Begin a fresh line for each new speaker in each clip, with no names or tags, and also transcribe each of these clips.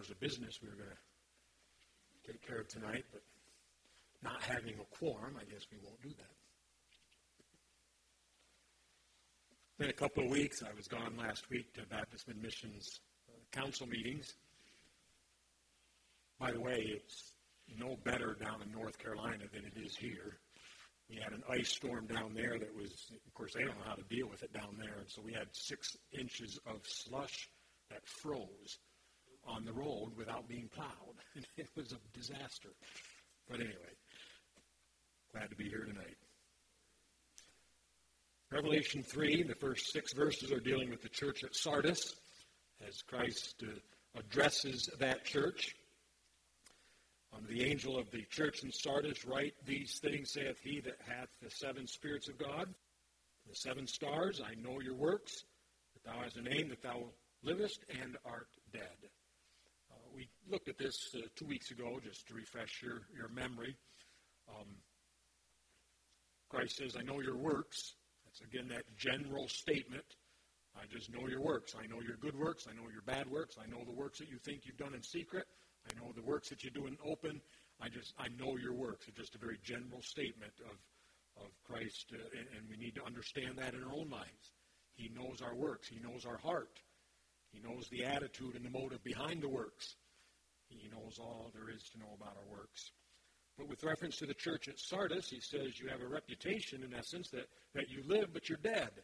matters of business we were going to take care of tonight, but not having a quorum, I guess we won't do that. In a couple of weeks, I was gone last week to Baptist Missions council meetings. By the way, it's no better down in North Carolina than it is here. We had an ice storm down there that was, of course, they don't know how to deal with it down there, and so we had 6 inches of slush that froze on the road without being plowed. It was a disaster. But anyway, glad to be here tonight. Revelation 3, the first 6 verses are dealing with the church at Sardis as Christ addresses that church. The angel of the church in Sardis write, "These things saith he that hath the 7 spirits of God, the 7 stars. I know your works, that thou hast a name, that thou livest and art dead." We looked at this 2 weeks ago just to refresh your memory. Christ says, "I know your works." That's, again, that general statement. I just know your works. I know your good works. I know your bad works. I know the works that you think you've done in secret. I know the works that you do in open. I know your works. It's just a very general statement of Christ, and we need to understand that in our own lives. He knows our works. He knows our heart. He knows the attitude and the motive behind the works. He knows all there is to know about our works. But with reference to the church at Sardis, he says you have a reputation, in essence, that you live, but you're dead.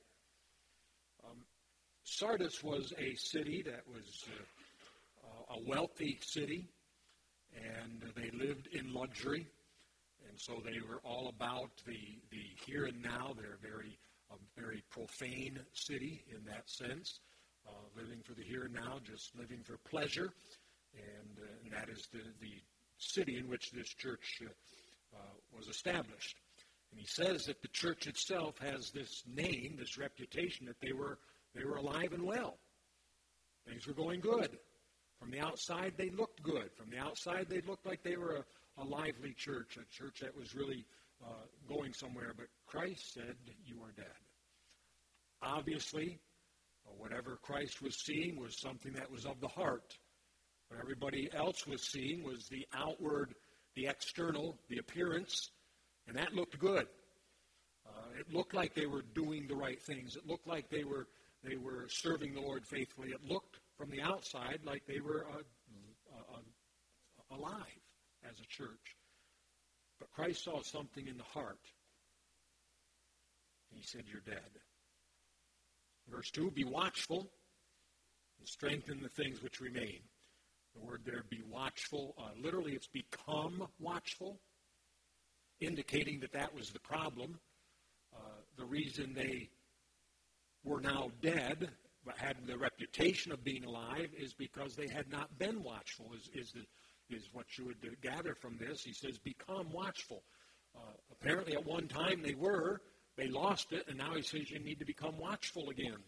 Sardis was a city that was a wealthy city, and they lived in luxury, and so they were all about the here and now. They're a very profane city in that sense, living for the here and now, just living for pleasure, and that is the city in which this church was established. And he says that the church itself has this name, this reputation, that they were alive and well. Things were going good. From the outside, they looked good. From the outside, they looked like they were a lively church, a church that was really going somewhere. But Christ said, "You are dead." Obviously, whatever Christ was seeing was something that was of the heart. What everybody else was seeing was the outward, the external, the appearance, and that looked good. It looked like they were doing the right things. It looked like they were serving the Lord faithfully. It looked from the outside like they were alive as a church. But Christ saw something in the heart. He said, "You're dead." Verse 2, "Be watchful and strengthen the things which remain." The word there, "be watchful," literally it's "become watchful," indicating that was the problem. The reason they were now dead, but had the reputation of being alive, is because they had not been watchful, is what you would gather from this. He says, "Become watchful." Apparently at one time they lost it, and now he says you need to become watchful again.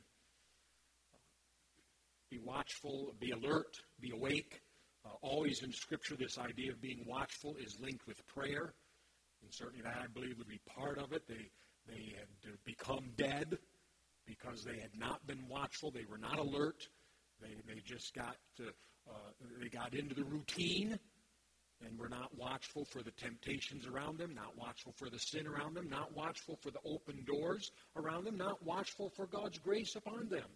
Be watchful, be alert, be awake. Always in Scripture, this idea of being watchful is linked with prayer, and certainly that, I believe, would be part of it. They had become dead because they had not been watchful. They were not alert. They just got into the routine and were not watchful for the temptations around them, not watchful for the sin around them, not watchful for the open doors around them, not watchful for God's grace upon them.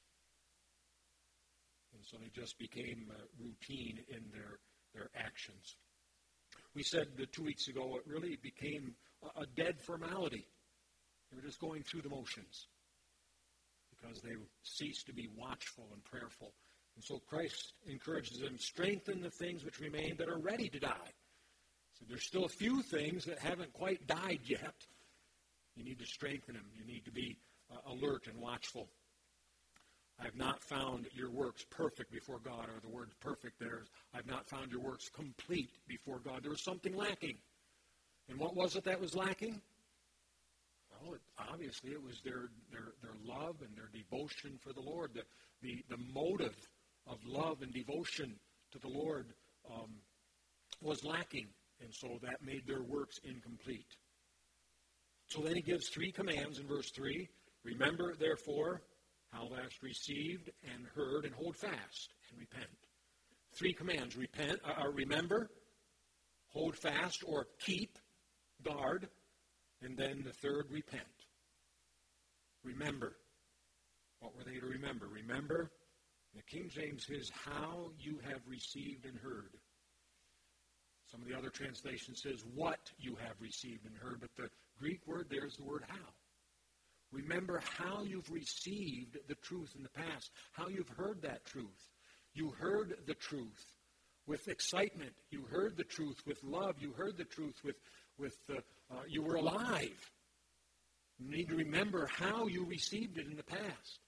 And so they just became routine in their actions. We said 2 weeks ago it really became a dead formality. They were just going through the motions because they ceased to be watchful and prayerful. And so Christ encourages them, strengthen the things which remain that are ready to die. So there's still a few things that haven't quite died yet. You need to strengthen them. You need to be alert and watchful. I have not found your works perfect before God, or the word perfect there. I have not found your works complete before God. There was something lacking. And what was it that was lacking? Well, obviously it was their love and their devotion for the Lord. The motive of love and devotion to the Lord was lacking. And so that made their works incomplete. So then he gives 3 commands in verse 3. "Remember, therefore, how thou hast received and heard, and hold fast and repent." three commands: repent, remember, hold fast, or keep, guard, and then the third, repent. Remember. What were they to remember? Remember, the King James says, how you have received and heard. Some of the other translations says, what you have received and heard, but the Greek word there is the word how. Remember how you've received the truth in the past, how you've heard that truth. You heard the truth with excitement. You heard the truth with love. You heard the truth you were alive. You need to remember how you received it in the past,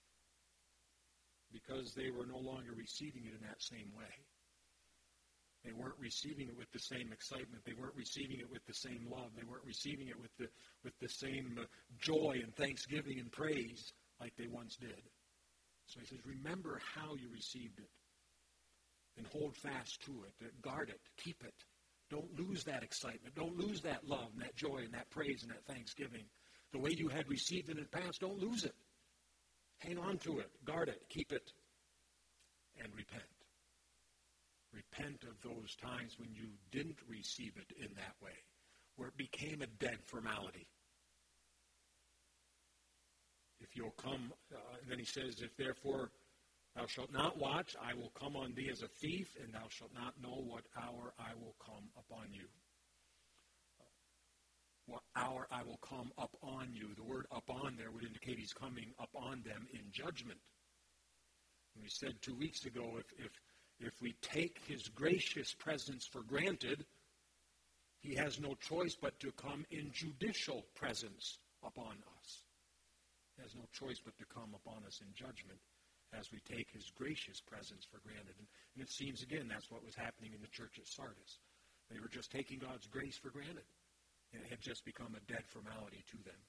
because they were no longer receiving it in that same way. They weren't receiving it with the same excitement. They weren't receiving it with the same love. They weren't receiving it with the same joy and thanksgiving and praise like they once did. So he says, remember how you received it, and hold fast to it. Guard it. Keep it. Don't lose that excitement. Don't lose that love and that joy and that praise and that thanksgiving. The way you had received it in the past, don't lose it. Hang on to it. Guard it. Keep it. And repent. Repent of those times when you didn't receive it in that way, where it became a dead formality. If you'll come, and then he says, if therefore thou shalt not watch, I will come on thee as a thief, and thou shalt not know what hour I will come upon you. What hour I will come upon you. The word upon there would indicate he's coming upon them in judgment. And we said 2 weeks ago, if we take his gracious presence for granted, he has no choice but to come in judicial presence upon us. He has no choice but to come upon us in judgment as we take his gracious presence for granted. And it seems, again, that's what was happening in the church at Sardis. They were just taking God's grace for granted. And it had just become a dead formality to them.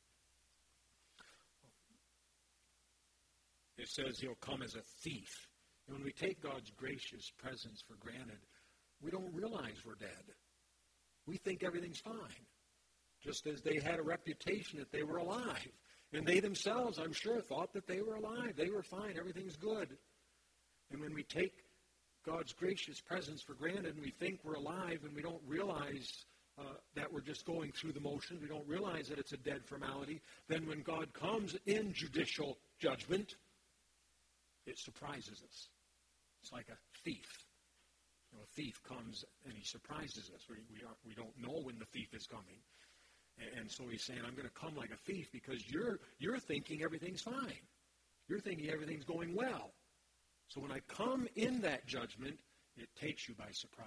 It says he'll come as a thief. And when we take God's gracious presence for granted, we don't realize we're dead. We think everything's fine. Just as they had a reputation that they were alive. And they themselves, I'm sure, thought that they were alive. They were fine. Everything's good. And when we take God's gracious presence for granted and we think we're alive and we don't realize that we're just going through the motions, we don't realize that it's a dead formality, then when God comes in judicial judgment, it surprises us. It's like a thief. A thief comes and he surprises us. We don't know when the thief is coming. And so he's saying, I'm going to come like a thief because you're thinking everything's fine. You're thinking everything's going well. So when I come in that judgment, it takes you by surprise.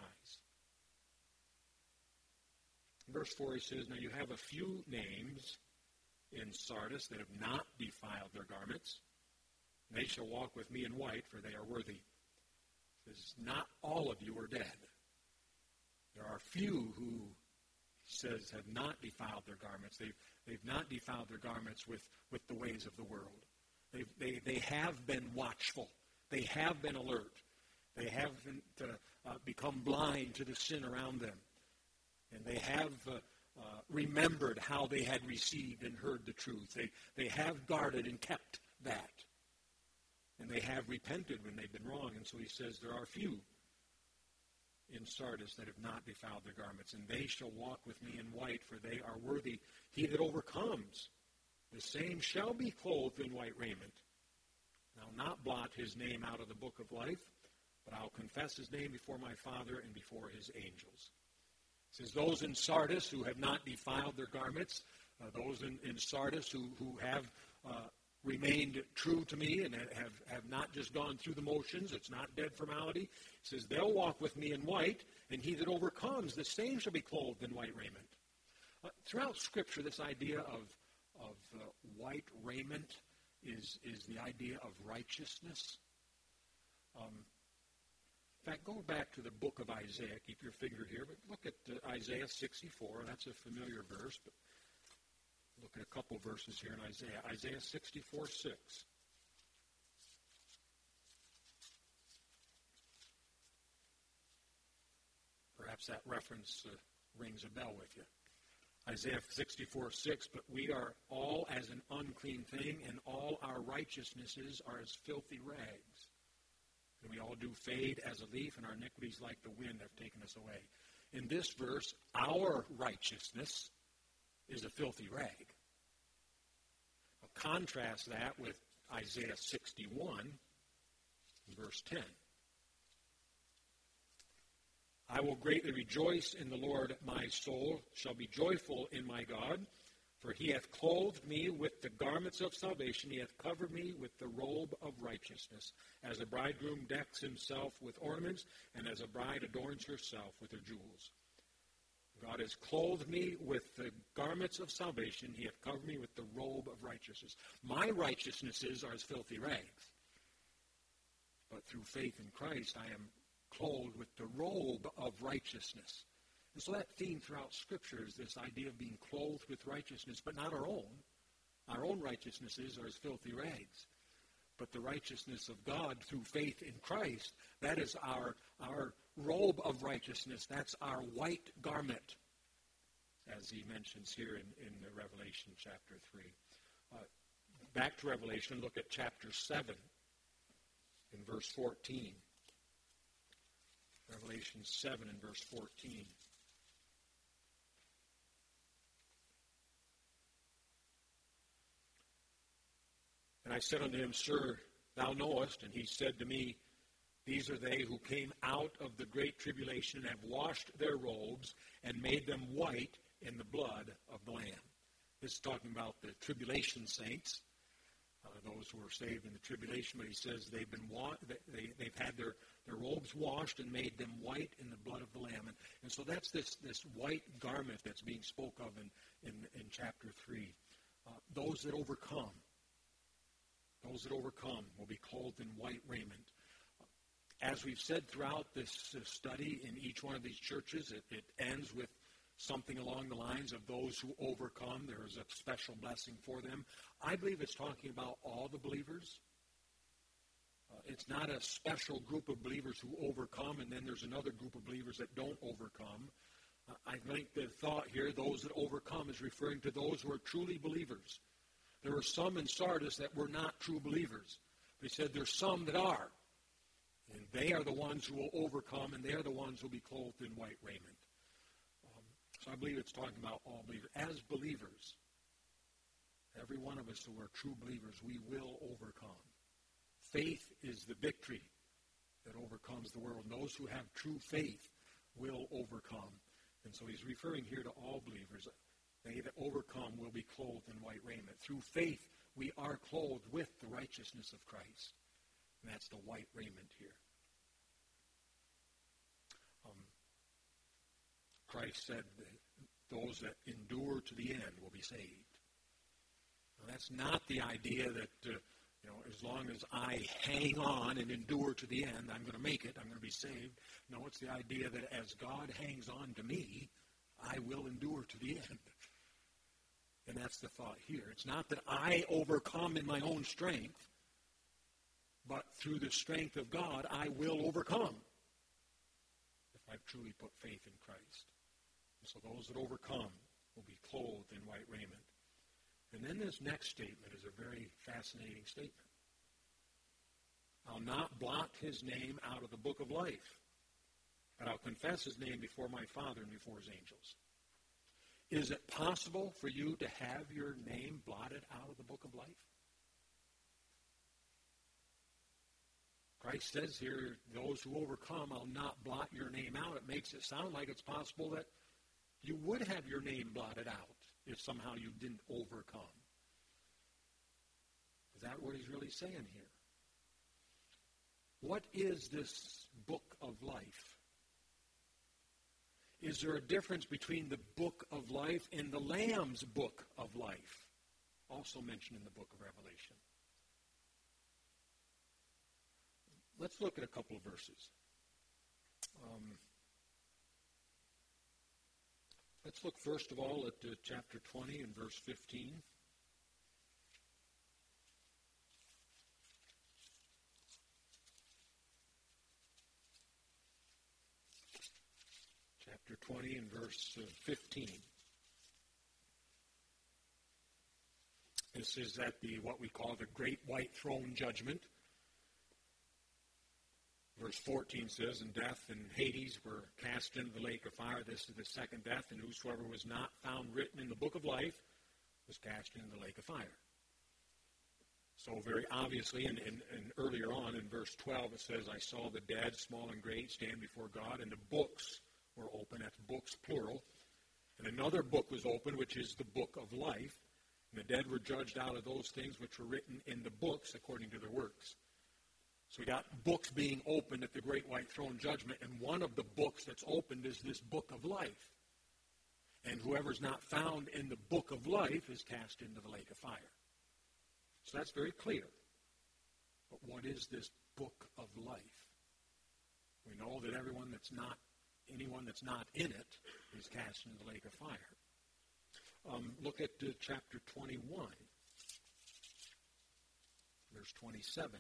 In verse 4 he says, now you have a few names in Sardis that have not defiled their garments. And they shall walk with me in white, for they are worthy. He says, not all of you are dead. There are few who, he says, have not defiled their garments. They've not defiled their garments with the ways of the world. They have been watchful. They have been alert. They haven't become blind to the sin around them. And they have remembered how they had received and heard the truth. They have guarded and kept that. And they have repented when they've been wrong. And so he says there are few in Sardis that have not defiled their garments. And they shall walk with me in white, for they are worthy. He that overcomes, the same shall be clothed in white raiment. And I'll not blot his name out of the book of life, but I'll confess his name before my Father and before his angels. It says those in Sardis who have not defiled their garments, those in Sardis who have remained true to me and have not just gone through the motions, it's not dead formality. It says they'll walk with me in white, and he that overcomes, the same shall be clothed in white raiment. Throughout Scripture, this idea of white raiment is the idea of righteousness. In fact, go back to the book of Isaiah. Keep your finger here, but look at Isaiah 64. That's a familiar verse, but look at a couple verses here in Isaiah. Isaiah 64:6. Perhaps that reference rings a bell with you. Isaiah 64:6, but we are all as an unclean thing, and all our righteousnesses are as filthy rags. and we all do fade as a leaf, and our iniquities like the wind have taken us away. In this verse, our righteousness is a filthy rag. Now, contrast that with Isaiah 61, verse 10. I will greatly rejoice in the Lord. My soul shall be joyful in my God, for he hath clothed me with the garments of salvation. He hath covered me with the robe of righteousness, as a bridegroom decks himself with ornaments, and as a bride adorns herself with her jewels. God has clothed me with the garments of salvation. He hath covered me with the robe of righteousness. My righteousnesses are as filthy rags. But through faith in Christ, I am clothed with the robe of righteousness. And so that theme throughout Scripture is this idea of being clothed with righteousness, but not our own. Our own righteousnesses are as filthy rags. But the righteousness of God through faith in Christ, that is our robe of righteousness. That's our white garment, as he mentions here in Revelation chapter 3. Back to Revelation, look at chapter 7 in verse 14. Revelation 7 and verse 14. And I said unto him, Sir, thou knowest. And he said to me, These are they who came out of the great tribulation and have washed their robes and made them white in the blood of the Lamb. This is talking about the tribulation saints, those who were saved in the tribulation. But he says they've had their robes washed and made them white in the blood of the Lamb. And so that's this white garment that's being spoke of in chapter 3. Those that overcome will be clothed in white raiment. As we've said throughout this study, in each one of these churches, it ends with something along the lines of those who overcome. There is a special blessing for them. I believe it's talking about all the believers. It's not a special group of believers who overcome, and then there's another group of believers that don't overcome. I think the thought here, those that overcome, is referring to those who are truly believers. There were some in Sardis that were not true believers. They said there's some that are. And they are the ones who will overcome, and they are the ones who will be clothed in white raiment. So I believe it's talking about all believers. As believers, every one of us who are true believers, we will overcome. Faith is the victory that overcomes the world. And those who have true faith will overcome. And so he's referring here to all believers. They that overcome will be clothed in white raiment. Through faith, we are clothed with the righteousness of Christ. And that's the white raiment here. Christ said that those that endure to the end will be saved. Now, that's not the idea that, as long as I hang on and endure to the end, I'm going to make it, I'm going to be saved. No, it's the idea that as God hangs on to me, I will endure to the end. And that's the thought here. It's not that I overcome in my own strength, but through the strength of God, I will overcome if I've truly put faith in Christ. And so those that overcome will be clothed in white raiment. And then this next statement is a very fascinating statement. I'll not blot his name out of the book of life, but I'll confess his name before my Father and before his angels. Is it possible for you to have your name blotted out of the book of life? Christ says here, those who overcome, I'll not blot your name out. It makes it sound like it's possible that you would have your name blotted out if somehow you didn't overcome. Is that what he's really saying here? What is this book of life? Is there a difference between the book of life and the Lamb's book of life, also mentioned in the book of Revelation? Let's look at a couple of verses. Let's look first of all at chapter 20 and verse 15. Chapter 20 and verse 15. This is at what we call the Great White Throne Judgment. Verse 14 says, "And death and Hades were cast into the lake of fire. This is the second death, and whosoever was not found written in the book of life was cast into the lake of fire." So very obviously, and earlier on in verse 12, it says, "I saw the dead, small and great, stand before God, and the books were open." That's books, plural. "And another book was opened, which is the book of life. And the dead were judged out of those things which were written in the books according to their works." So we got books being opened at the great white throne judgment, and one of the books that's opened is this book of life. And whoever's not found in the book of life is cast into the lake of fire. So that's very clear. But what is this book of life? We know that anyone that's not in it is cast into the lake of fire. Look at chapter 21, verse 27.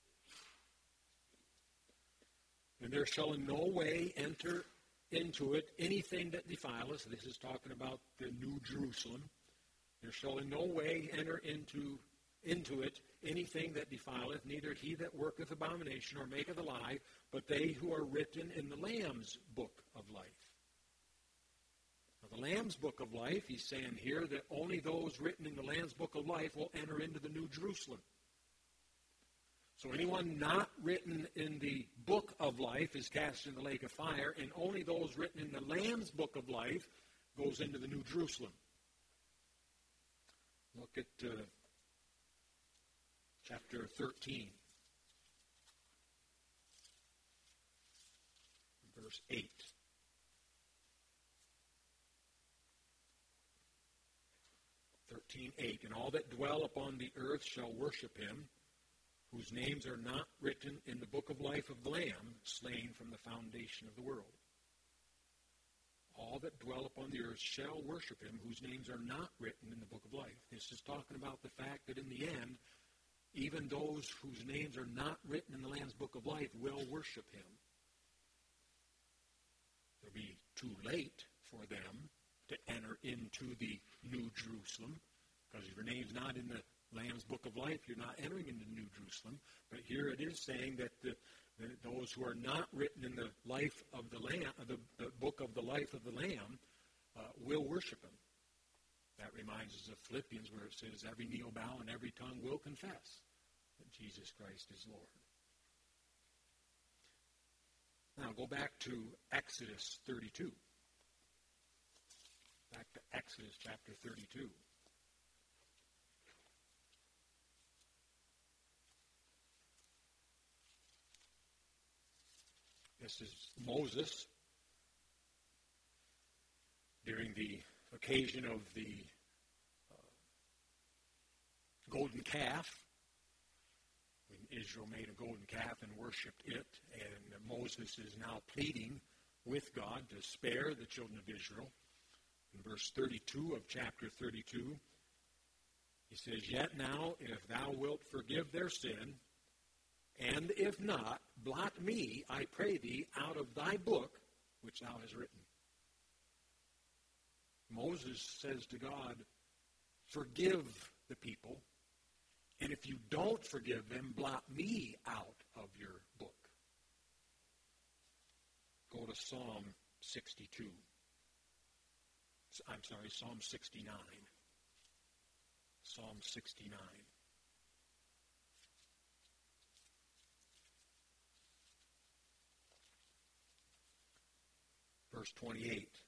"And there shall in no way enter into it anything that defileth." This is talking about the New Jerusalem. "There shall in no way enter into it anything that defileth, neither he that worketh abomination or maketh a lie, but they who are written in the Lamb's book of life." Now, the Lamb's book of life, he's saying here that only those written in the Lamb's book of life will enter into the New Jerusalem. So anyone not written in the book of life is cast in the lake of fire, and only those written in the Lamb's book of life goes into the New Jerusalem. Look at chapter 13, verse 8. "And all that dwell upon the earth shall worship him, whose names are not written in the book of life of the Lamb, slain from the foundation of the world." All that dwell upon the earth shall worship him, whose names are not written in the book of life. This is talking about the fact that in the end, even those whose names are not written in the Lamb's book of life will worship him. It'll be too late for them to enter into the New Jerusalem, because if your name's not in the Lamb's book of life, you're not entering into New Jerusalem. But here it is saying that those who are not written in the life of the Lamb, the book of the life of the Lamb, will worship him. That reminds us of Philippians, where it says, "Every knee will bow and every tongue will confess that Jesus Christ is Lord." Now go back to Exodus 32. Back to Exodus chapter 32. This is Moses during the occasion of the golden calf. When Israel made a golden calf and worshipped it, and Moses is now pleading with God to spare the children of Israel. In verse 32 of chapter 32, he says, "Yet now, if thou wilt forgive their sin, and if not, blot me, I pray thee, out of thy book which thou hast written." Moses says to God, forgive the people, and if you don't forgive them, blot me out of your book. Go to Psalm 62. I'm sorry, Psalm 69. Psalm 69. Verse 28.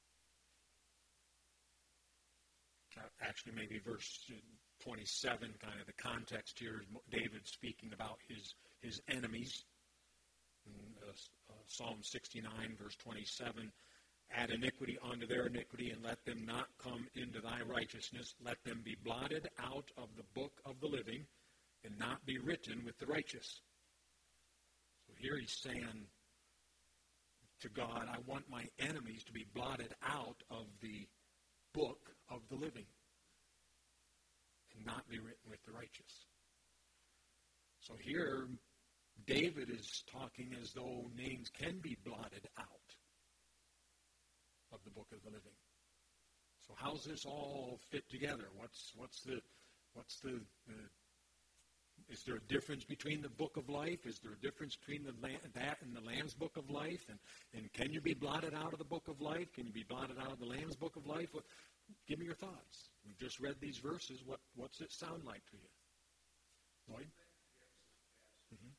Actually, maybe verse 27, kind of the context here is David speaking about his enemies. In, Psalm 69, verse 27, "Add iniquity unto their iniquity, and let them not come into thy righteousness. Let them be blotted out of the book of the living, and not be written with the righteous." So here he's saying to God, I want my enemies to be blotted out of the book of the living, and not be written with the righteous. So here, David is talking as though names can be blotted out of the book of the living. So how's this all fit together? What's the Is there a difference between the book of life? Is there a difference between that and the Lamb's book of life? And can you be blotted out of the book of life? Can you be blotted out of the Lamb's book of life? Give me your thoughts. We've just read these verses. What's it sound like to you? Lloyd? Mm-hmm.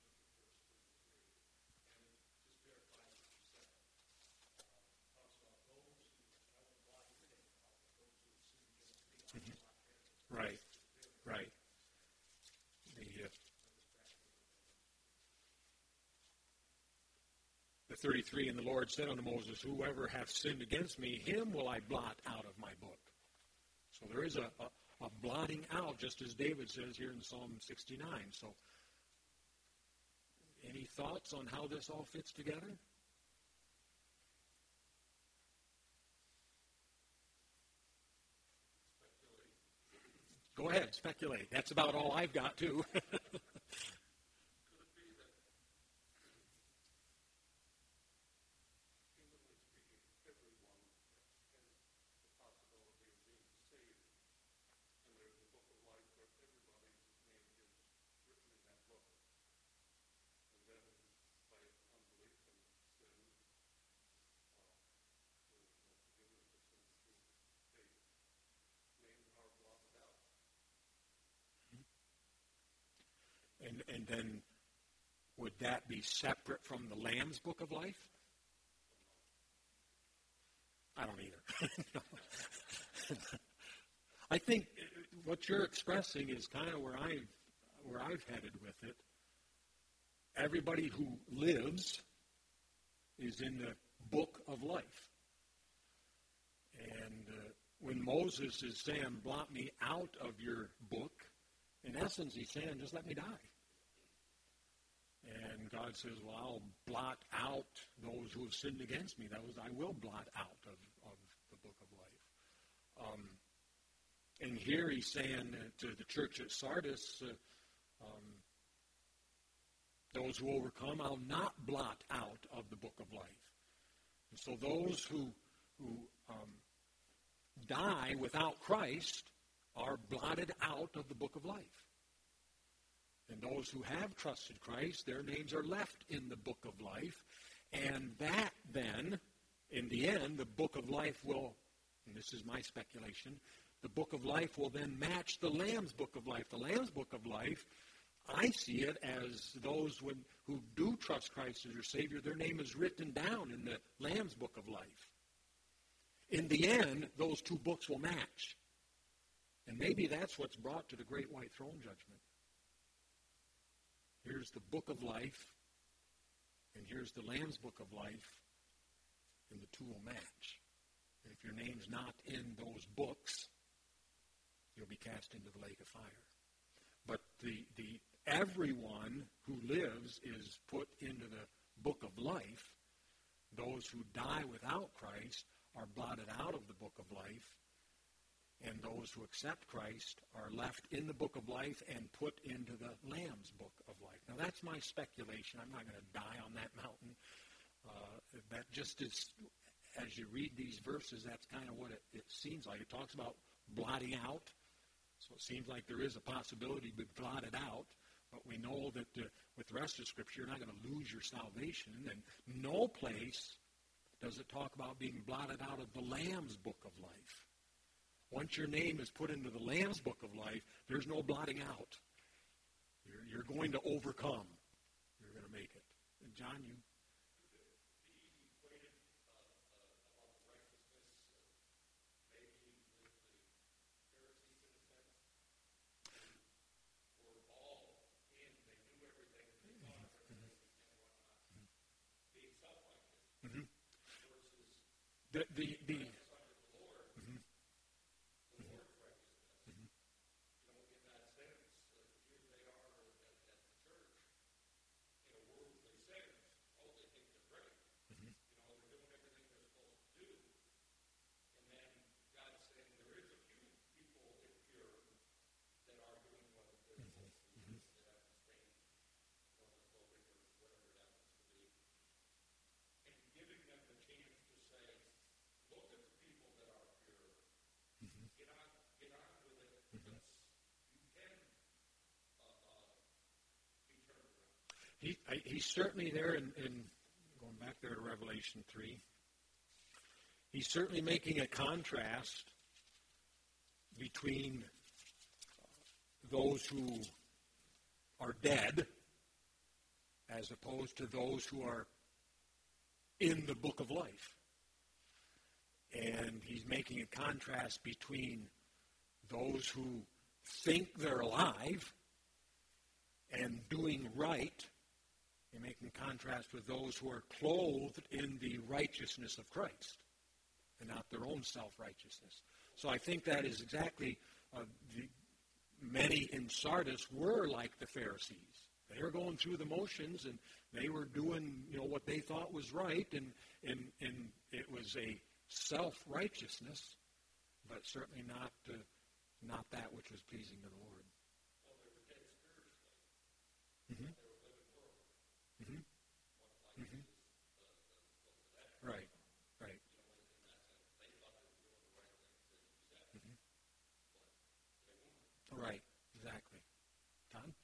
Mm-hmm. Right. Right. The 33, and the Lord said unto Moses, whoever hath sinned against me, him will I blot out of my book. So there is a blotting out, just as David says here in Psalm 69. So any thoughts on how this all fits together? Go ahead, speculate. That's about all I've got, too. And then would that be separate from the Lamb's book of life? I don't either. I think what you're expressing is kind of where I've headed with it. Everybody who lives is in the book of life. And when Moses is saying, blot me out of your book, in essence, he's saying, just let me die. And God says, well, I'll blot out those who have sinned against me. I will blot out of the book of life. And here he's saying to the church at Sardis, those who overcome, I'll not blot out of the book of life. And so those who die without Christ are blotted out of the book of life. And those who have trusted Christ, their names are left in the book of life. And that then, in the end, the book of life will, and this is my speculation, the book of life will then match the Lamb's book of life. The Lamb's book of life, I see it as those who do trust Christ as their Savior, their name is written down in the Lamb's book of life. In the end, those two books will match. And maybe that's what's brought to the great white throne judgment. Here's the book of life, and here's the Lamb's book of life, and the two will match. And if your name's not in those books, you'll be cast into the lake of fire. But the everyone who lives is put into the book of life. Those who die without Christ are blotted out of the book of life. And those who accept Christ are left in the book of life and put into the Lamb's book of life. Now, that's my speculation. I'm not going to die on that mountain. That just is, as you read these verses, that's kind of what it seems like. It talks about blotting out. So it seems like there is a possibility to be blotted out. But we know that with the rest of Scripture, you're not going to lose your salvation. And no place does it talk about being blotted out of the Lamb's book of life. Once your name is put into the Lamb's book of life, there's no blotting out. You're going to overcome. You're going to make it. And John, you... The He's certainly there in going back there to Revelation 3. He's certainly making a contrast between those who are dead as opposed to those who are in the book of life. And he's making a contrast between those who think they're alive and doing right, and making a contrast with those who are clothed in the righteousness of Christ and not their own self-righteousness. So I think that is exactly, many in Sardis were like the Pharisees. They were going through the motions, and they were doing, what they thought was right, and it was a self-righteousness, but certainly not that which was pleasing to the Lord.
Well, they were dead spiritually.
Mm-hmm.
They were living world.
Mm-hmm.
Like
Mm-hmm. Right. Right.
In that sense, they thought they were doing the right things, as you said.
Mm-hmm.
But they weren't.
Right. Exactly. Tom?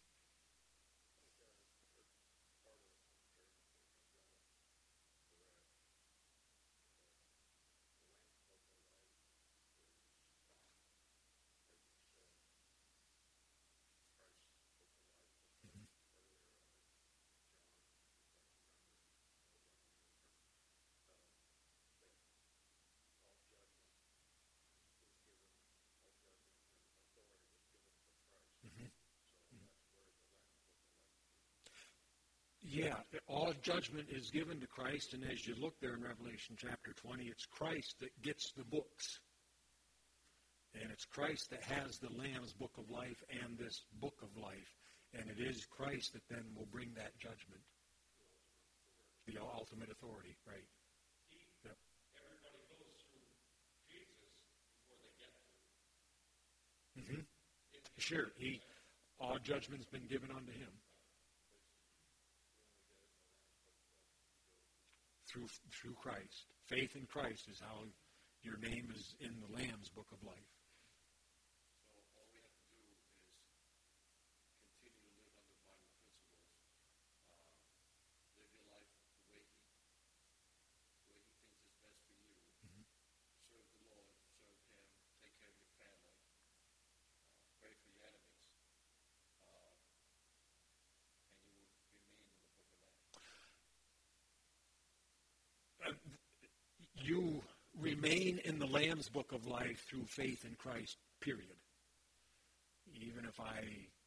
Yeah, all judgment is given to Christ, and as you look there in Revelation chapter 20, it's Christ that gets the books. And it's Christ that has the Lamb's book of life and this book of life. And it is Christ that then will bring that judgment. The ultimate authority, right. Yep.
Everybody goes through Jesus before they get to him.
Mm-hmm. Sure, all judgment's been given unto him. Through Christ. Faith in Christ is how your name is in the Lamb's book of life.
So all we have to do is continue to live under Bible principles, live your life the way he thinks is best for you.
Mm-hmm.
Serve the Lord, serve him, take care of your family, pray for your enemies, and you will remain in the book of life.
You remain in the Lamb's book of life through faith in Christ, period. Even if I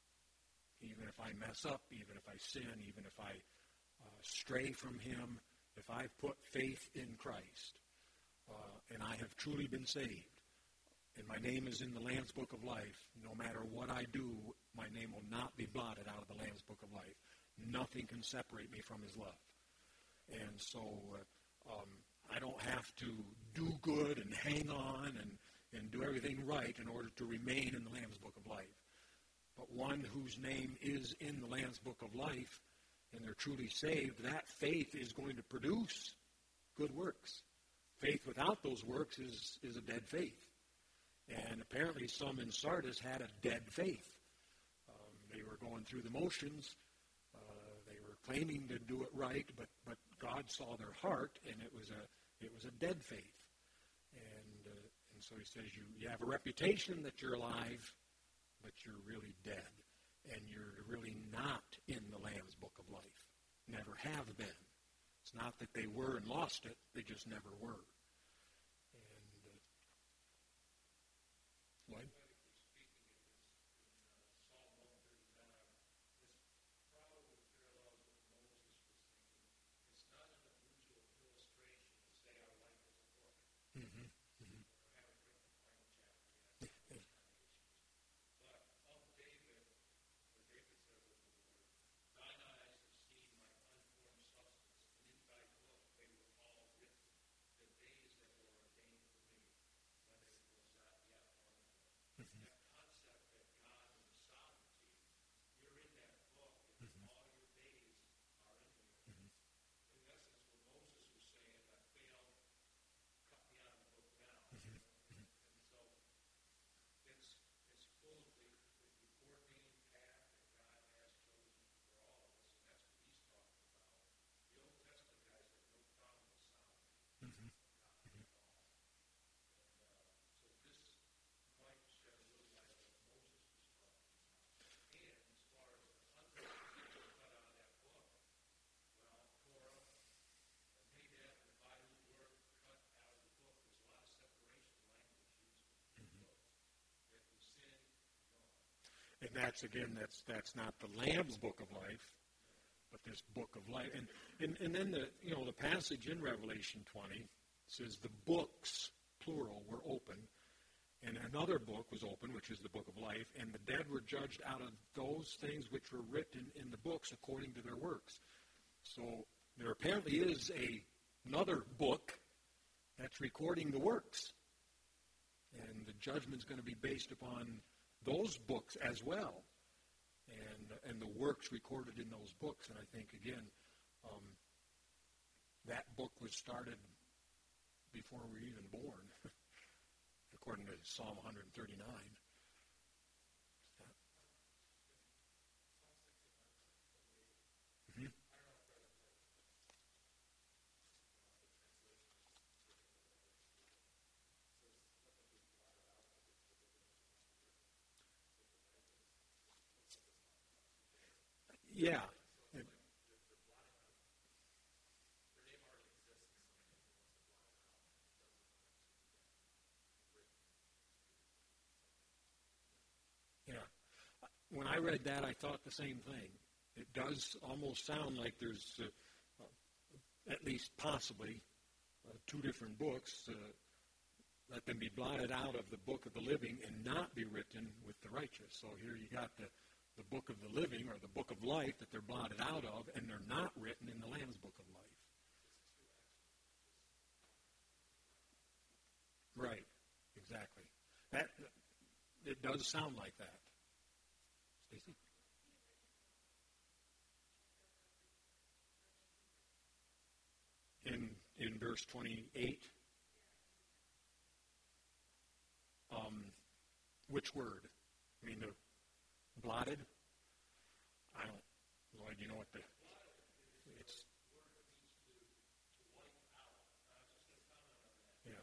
mess up, even if I sin, even if I stray from him, if I put faith in Christ, and I have truly been saved, and my name is in the Lamb's book of life, no matter what I do, my name will not be blotted out of the Lamb's book of life. Nothing can separate me from his love. And so I don't have to do good and hang on and do everything right in order to remain in the Lamb's book of life. But one whose name is in the Lamb's book of life, and they're truly saved, that faith is going to produce good works. Faith without those works is a dead faith. And apparently some in Sardis had a dead faith. They were going through the motions. They were claiming to do it right, but God saw their heart, and it was a dead faith. And so he says, you have a reputation that you're alive, but you're really dead. And you're really not in the Lamb's book of life. Never have been. It's not that they were and lost it. They just never were. And what? And that's not the Lamb's book of life, but this book of life. And then the passage in Revelation 20 says the books, plural, were open, and another book was open, which is the book of life, and the dead were judged out of those things which were written in the books according to their works. So there apparently is another book that's recording the works, and the judgment's going to be based upon those books as well, and the works recorded in those books. And I think, again, that book was started before we were even born, according to Psalm 139. Mm-hmm. Yeah. Yeah. When I read that, I thought the same thing. It does almost sound like there's, at least possibly, two different books. Let them be blotted out of the book of the living and not be written with the righteous. So here you got the book of the living, or the book of life, that they're blotted out of, and they're not written in the Lamb's book of life. Right. Exactly. That it does sound like that. Stacy? In verse 28, which word? I mean, the blotted? I don't, Lloyd, you know what it's, yeah.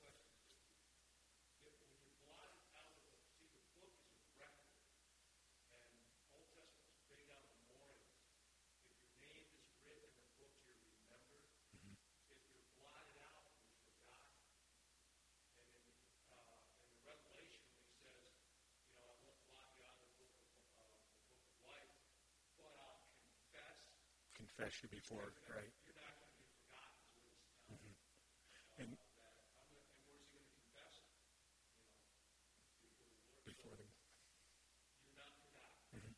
Confess you before, right? Mm-hmm. And before them. Mm-hmm.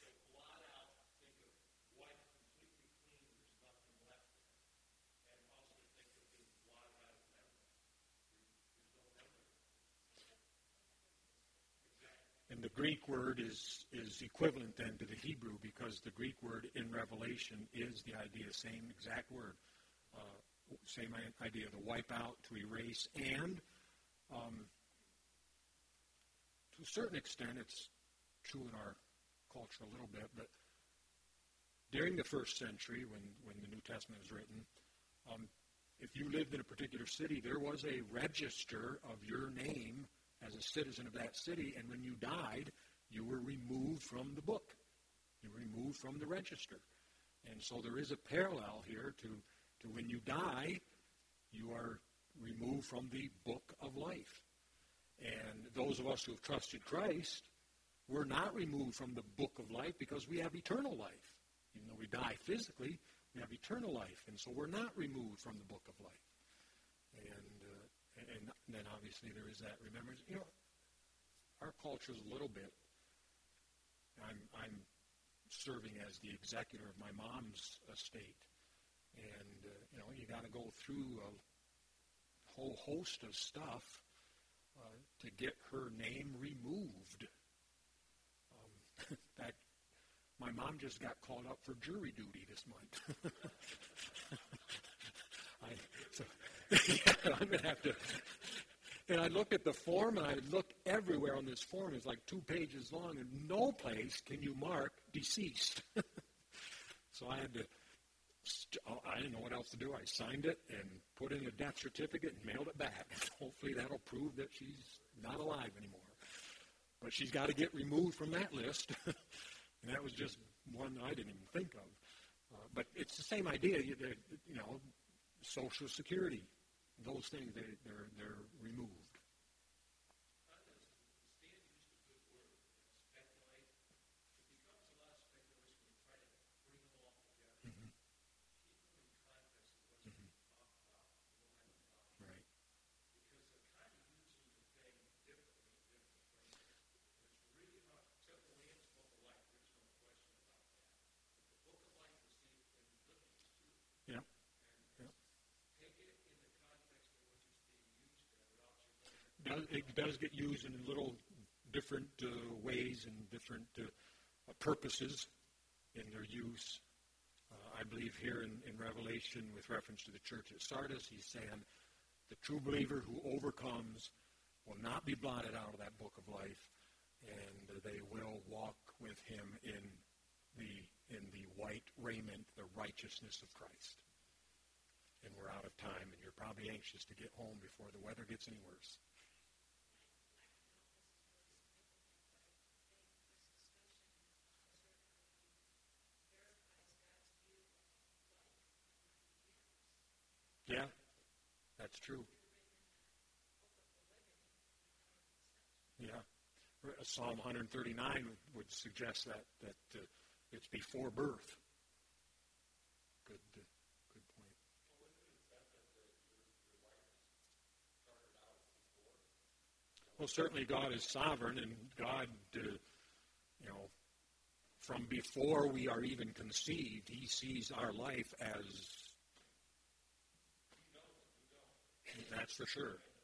And the Greek word is equivalent then to the Hebrew, because the Greek word in Revelation is the idea, same exact word, same idea, to wipe out, to erase, and to a certain extent, it's true in our culture a little bit, but during the first century, when the New Testament was written, if you lived in a particular city, there was a register of your name as a citizen of that city, and when you died, you were removed from the book. You were removed from the register. And so there is a parallel here to when you die, you are removed from the book of life. And those of us who have trusted Christ, we're not removed from the book of life because we have eternal life. Even though we die physically, we have eternal life. And so we're not removed from the book of life. And then obviously there is that remembrance. You know, our culture is a little bit. I'm serving as the executor of my mom's estate, and you got to go through a whole host of stuff to get her name removed. That my mom just got called up for jury duty this month. I'm going to have to. And I looked at the form, and I looked everywhere on this form. It's like 2 pages long, and no place can you mark deceased. So I had to. I didn't know what else to do. I signed it and put in a death certificate and mailed it back. Hopefully that'll prove that she's not alive anymore. But she's got to get removed from that list. And that was just one I didn't even think of. But it's the same idea. Social Security, those things, they're removed. does get used in little different ways and different purposes in their use. I believe here in Revelation, with reference to the church at Sardis, he's saying the true believer who overcomes will not be blotted out of that book of life, and they will walk with him in the white raiment, the righteousness of Christ. And we're out of time, and you're probably anxious to get home before the weather gets any worse. Yeah, that's true. Yeah. Psalm 139 would suggest that it's before birth. Good point. Well, certainly God is sovereign, and God, from before we are even conceived, he sees our life as, that's for sure.